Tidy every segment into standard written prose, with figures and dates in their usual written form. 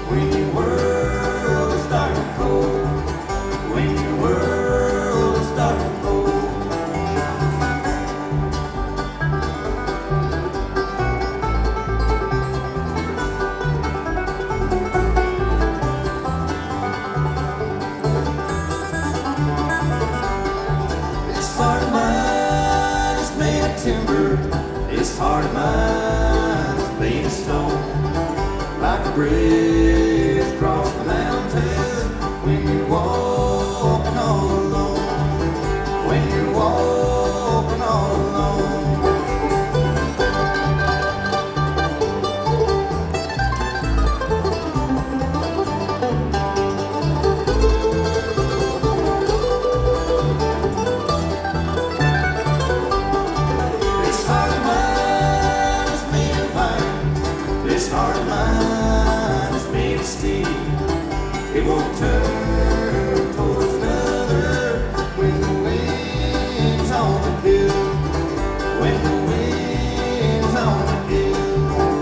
when your world is dark and cold, when your world is dark and cold. This heart of mine is made of timber, this heart of mine is made of stone, like a bridge across the mountains when you're walking all alone, when you're walking all alone. This heart of mine is made of iron, this heart of mine is made of steel. It won't turn towards another when the wind's on the hill, when the wind's on the hill.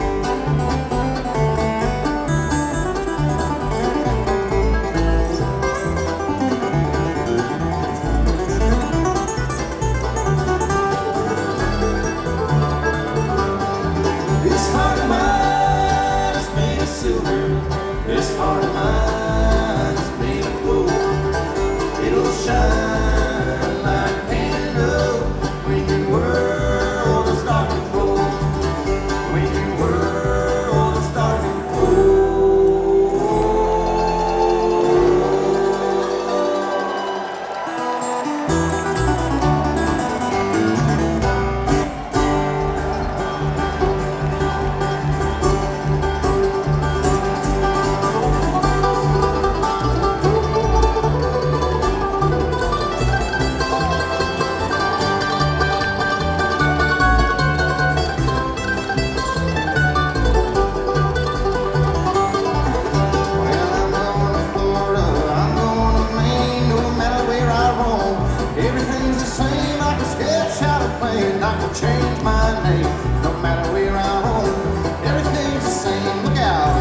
This heart of mine is made of silver, this heart of mine is made of gold. It'll shine like a candle when your world is dark and cold, when your world is dark and cold. Well, I'm going to Florida, I'm going to Maine, no matter where I roam. Everything's the same, I can sketch out a plan, I can change my name, no matter where I roam. Everything's the same, look out.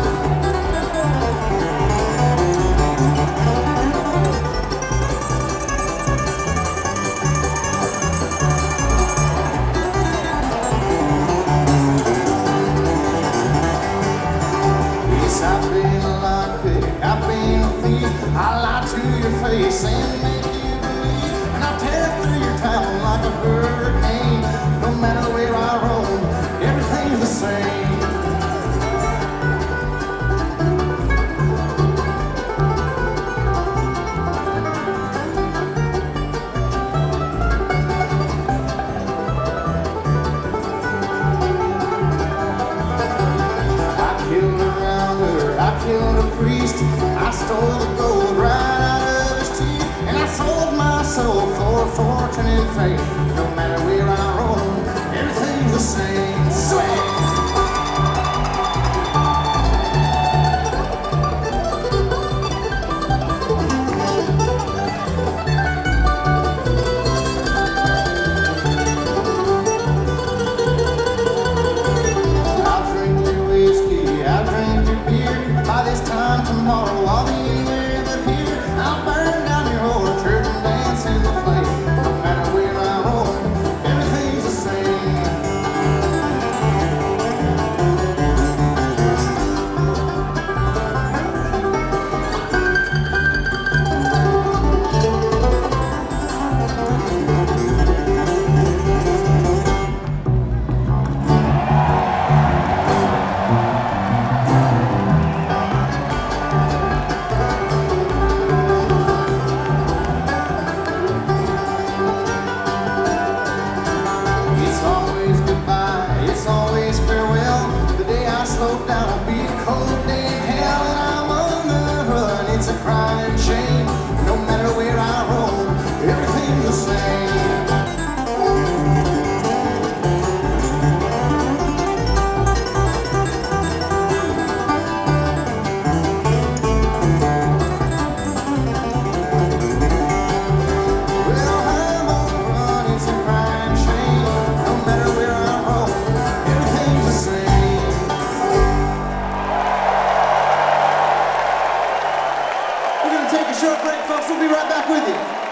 Yes, I've been a lockpick, I've been a thief. I lie to your face and make you believe, and I tear through your town like a hurricane. No matter where I roam, everything's the same. I killed a rounder, I killed a priest, I stole the gold right out of his teeth, and I sold my soul for a fortune and fame. No matter where I roam, everything's the same. Swing. I'll drink your whiskey, I'll drink your beer. By this time tomorrow, I'll be anywhere but here. I'll burn down your orchard and dance in the flame. No matter where I roam, everything's the same. short break, folks. We'll be right back with you.